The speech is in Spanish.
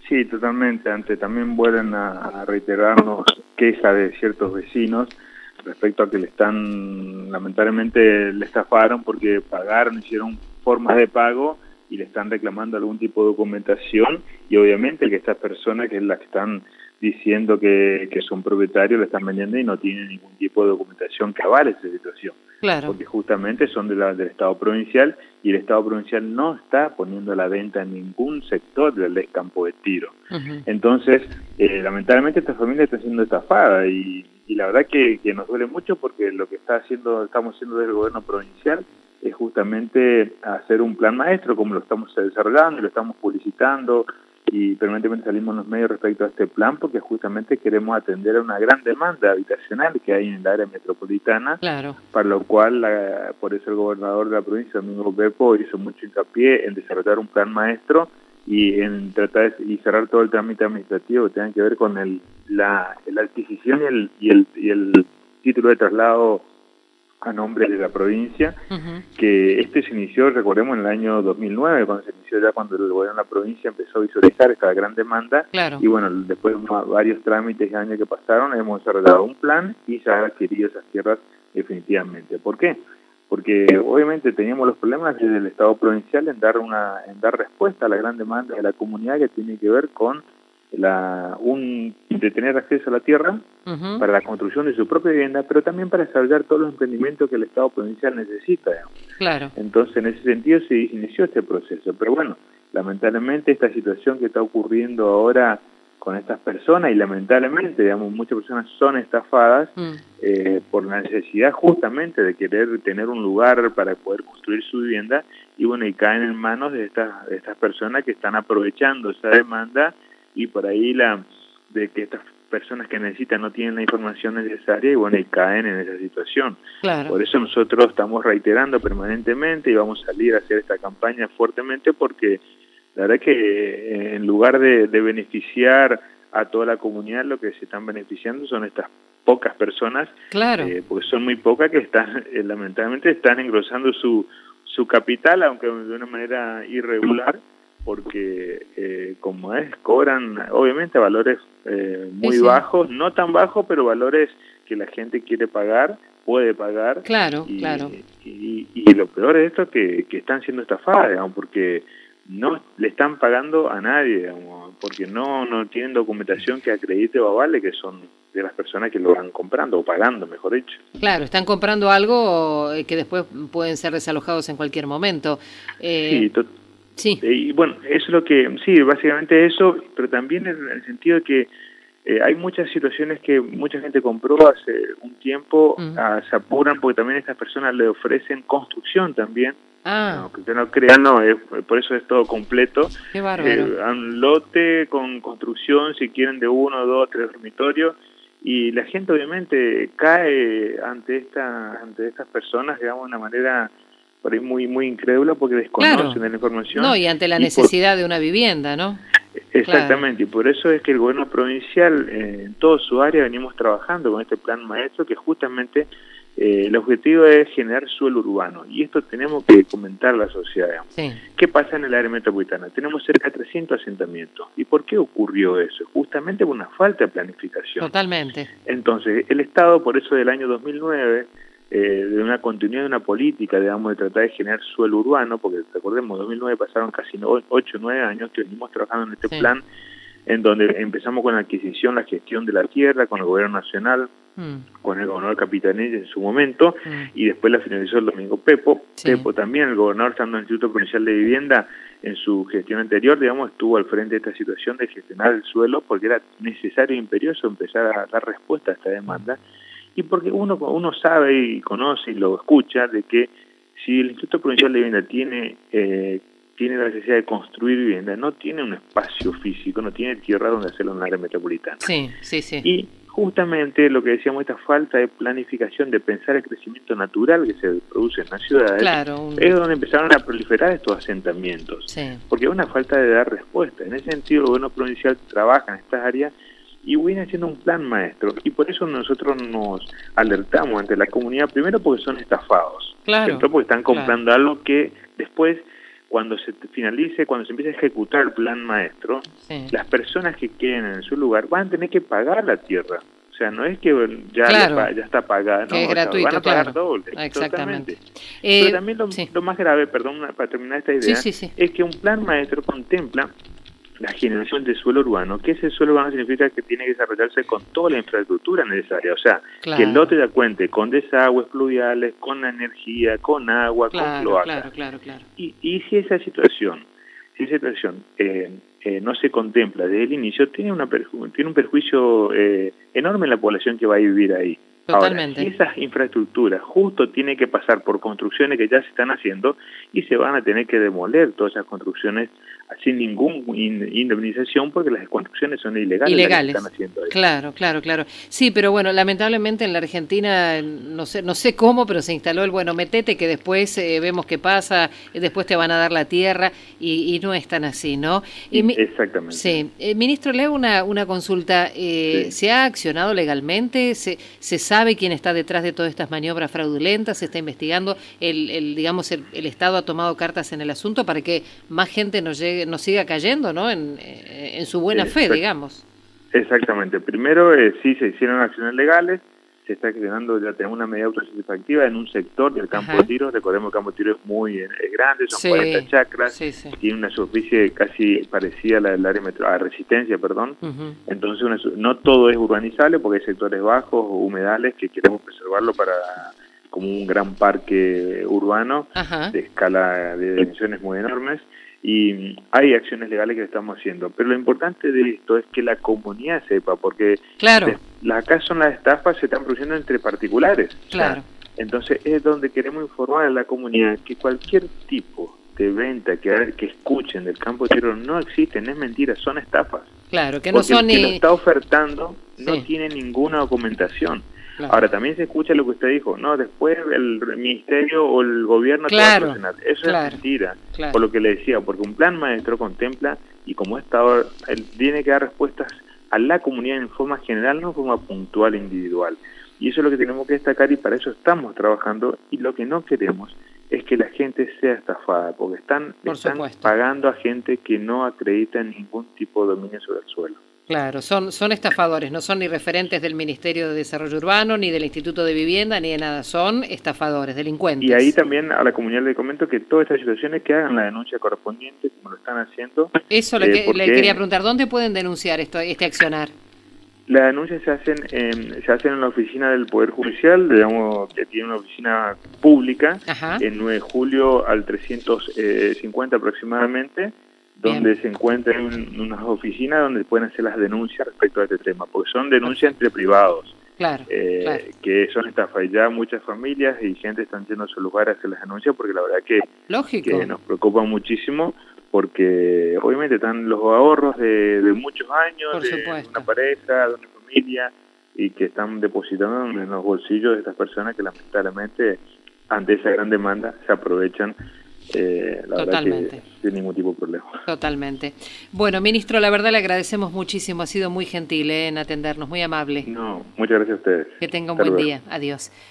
Sí, totalmente. Antes también vuelven a reiterarnos quejas de ciertos vecinos respecto a que lamentablemente le estafaron porque pagaron, hicieron formas de pago y le están reclamando algún tipo de documentación, y obviamente que estas personas, que es las que están diciendo que son propietarios, le están vendiendo y no tienen ningún tipo de documentación que avale esa situación. Claro. Porque justamente son del Estado provincial, y el Estado provincial no está poniendo a la venta en ningún sector del ex Campo de Tiro. Entonces, lamentablemente esta familia está siendo estafada, y la verdad que nos duele mucho, porque lo que estamos haciendo desde el gobierno provincial es justamente hacer un plan maestro, como lo estamos desarrollando, lo estamos publicitando, y permanentemente salimos en los medios respecto a este plan, porque justamente queremos atender a una gran demanda habitacional que hay en el área metropolitana, claro, para lo cual, por eso el gobernador de la provincia, Domingo Pepo, hizo mucho hincapié en desarrollar un plan maestro y en tratar y cerrar todo el trámite administrativo que tenga que ver con la adquisición y el título de traslado a nombre de la provincia, que este se inició, recordemos, en el año 2009, cuando el gobierno de la provincia empezó a visualizar esta gran demanda, claro. Y bueno, después de varios trámites y años que pasaron, hemos desarrollado un plan y se han adquirido esas tierras definitivamente. ¿Por qué? Porque obviamente teníamos los problemas desde el Estado provincial en dar respuesta a la gran demanda de la comunidad, que tiene que ver con de tener acceso a la tierra para la construcción de su propia vivienda, pero también para desarrollar todos los emprendimientos que el Estado provincial necesita. Claro. Entonces, en ese sentido se inició este proceso. Pero bueno, lamentablemente esta situación que está ocurriendo ahora con estas personas, y lamentablemente, muchas personas son estafadas por la necesidad justamente de querer tener un lugar para poder construir su vivienda, y bueno, y caen en manos de estas personas que están aprovechando esa demanda, y por ahí de que estas personas que necesitan no tienen la información necesaria, y bueno, y caen en esa situación. Claro. Por eso nosotros estamos reiterando permanentemente y vamos a salir a hacer esta campaña fuertemente, porque la verdad que en lugar de beneficiar a toda la comunidad, lo que se están beneficiando son estas pocas personas, claro. Porque son muy pocas, que lamentablemente están engrosando su capital, aunque de una manera irregular, porque cobran obviamente valores muy bajos, no tan bajos, pero valores que la gente quiere pagar, puede pagar. Claro, claro. Y lo peor de esto es que están siendo estafadas, digamos, porque no le están pagando a nadie, digamos, porque no tienen documentación que acredite o avale que son de las personas que lo van comprando, o pagando, mejor dicho. Claro, están comprando algo que después pueden ser desalojados en cualquier momento. Sí, y bueno, eso es lo que, sí, básicamente eso, pero también en el sentido de que hay muchas situaciones que mucha gente compró hace un tiempo, se apuran porque también estas personas le ofrecen construcción también. No, que usted no crea, por eso es todo completo. Qué bárbaro. Un lote con construcción, si quieren, de 1, 2, 3 dormitorios, y la gente obviamente cae ante estas personas, digamos, de una manera por ahí muy incrédula, porque desconocen de la información. No, y ante la necesidad de una vivienda, ¿no? Exactamente, y por eso es que el gobierno provincial, en toda su área, venimos trabajando con este plan maestro, que justamente el objetivo es generar suelo urbano, y esto tenemos que comentar a la sociedad. Sí. ¿Qué pasa en el área metropolitana? Tenemos cerca de 300 asentamientos. ¿Y por qué ocurrió eso? Justamente por una falta de planificación. Totalmente. Entonces, el Estado, por eso del año 2009, de una continuidad de una política, digamos, de tratar de generar suelo urbano, porque recordemos, 2009 pasaron casi 8 o 9 años que venimos trabajando en este plan, en donde empezamos con la adquisición, la gestión de la tierra, con el gobierno nacional, con el gobernador Capitanich en su momento, y después la finalizó el Domingo Pepo. Pepo también, el gobernador, estando en el Instituto Provincial de Vivienda, en su gestión anterior, digamos, estuvo al frente de esta situación de gestionar el suelo, porque era necesario e imperioso empezar a dar respuesta a esta demanda, y porque uno sabe y conoce y lo escucha de que si el Instituto Provincial de Vivienda tiene la necesidad de construir vivienda, no tiene un espacio físico, no tiene tierra donde hacerlo en el área metropolitana. Sí. Y justamente lo que decíamos, esta falta de planificación, de pensar el crecimiento natural que se produce en las ciudades, es donde empezaron a proliferar estos asentamientos. Porque es una falta de dar respuesta. En ese sentido, el gobierno provincial trabaja en estas áreas y viene haciendo un plan maestro, y por eso nosotros nos alertamos ante la comunidad, primero porque son estafados, porque están comprando algo que después, cuando se finalice, cuando se empiece a ejecutar el plan maestro, las personas que queden en su lugar van a tener que pagar la tierra. O sea, no es que ya, ya está pagada, que es gratuito, van a pagar doble. Exactamente. Pero también lo más grave, perdón, para terminar esta idea, es que un plan maestro contempla la generación de suelo urbano, que ese suelo urbano significa que tiene que desarrollarse con toda la infraestructura necesaria, o sea, que el lote ya cuente con desagües pluviales, con energía, con agua, con cloaca. Claro. Y si esa situación no se contempla desde el inicio, tiene un perjuicio enorme en la población que va a vivir ahí. Totalmente. Ahora, esas infraestructuras justo tienen que pasar por construcciones que ya se están haciendo y se van a tener que demoler todas esas construcciones sin ninguna indemnización porque las construcciones son ilegales. Las que están haciendo ahí. Claro. Sí, pero bueno, lamentablemente en la Argentina, no sé cómo, pero se instaló el metete que después vemos qué pasa, después te van a dar la tierra y no es tan así, ¿no? Exactamente. Sí. Ministro, le hago una consulta. ¿Se ha accionado legalmente? ¿Se sabe quién está detrás de todas estas maniobras fraudulentas? ¿Se está investigando? Digamos, el Estado ha tomado cartas en el asunto para que más gente nos siga cayendo, ¿no? En su buena fe, digamos. Exactamente. Primero, sí se hicieron acciones legales, se está accionando, ya tenemos una medida autosatisfactiva en un sector del campo de tiro. Recordemos que el campo de tiro es muy grande, son 40 chacras, tiene una superficie casi parecida a la del área a Resistencia, perdón. Entonces no todo es urbanizable porque hay sectores bajos o humedales que queremos preservarlo para como un gran parque urbano de escala de dimensiones muy enormes. Y hay acciones legales que estamos haciendo, pero lo importante de esto es que la comunidad sepa, porque acá son las estafas se están produciendo entre particulares. Entonces es donde queremos informar a la comunidad que cualquier tipo de venta que escuchen del campo de tiro no existen, es mentira, son estafas. Claro, que no son el que lo está ofertando no tiene ninguna documentación. Ahora, también se escucha lo que usted dijo, no, después el ministerio o el gobierno te va a solucionar. Eso es mentira, por lo que le decía, porque un plan maestro contempla, y como Estado, él tiene que dar respuestas a la comunidad en forma general, no en forma puntual e individual. Y eso es lo que tenemos que destacar y para eso estamos trabajando, y lo que no queremos es que la gente sea estafada, porque están pagando a gente que no acredita en ningún tipo de dominio sobre el suelo. Claro, son estafadores, no son ni referentes del Ministerio de Desarrollo Urbano, ni del Instituto de Vivienda, ni de nada, son estafadores, delincuentes. Y ahí también a la comunidad le comento que todas estas situaciones que hagan la denuncia correspondiente, como lo están haciendo. Eso le quería preguntar, ¿dónde pueden denunciar este accionar? Las denuncias se hacen en la oficina del Poder Judicial, digamos que tiene una oficina pública, en 9 de julio al 350 aproximadamente, donde se encuentran unas oficinas donde pueden hacer las denuncias respecto a este tema, porque son denuncias entre privados, que son estafas. Ya muchas familias y gente están yendo a su lugar a hacer las denuncias porque la verdad que nos preocupa muchísimo, porque obviamente están los ahorros de muchos años, de una pareja, de una familia, y que están depositando en los bolsillos de estas personas que lamentablemente ante esa gran demanda se aprovechan. La verdad que sin ningún tipo de problema. Totalmente. Bueno, ministro, la verdad le agradecemos muchísimo, ha sido muy gentil en atendernos, muy amable. No, muchas gracias a ustedes. Que tenga un buen día, adiós.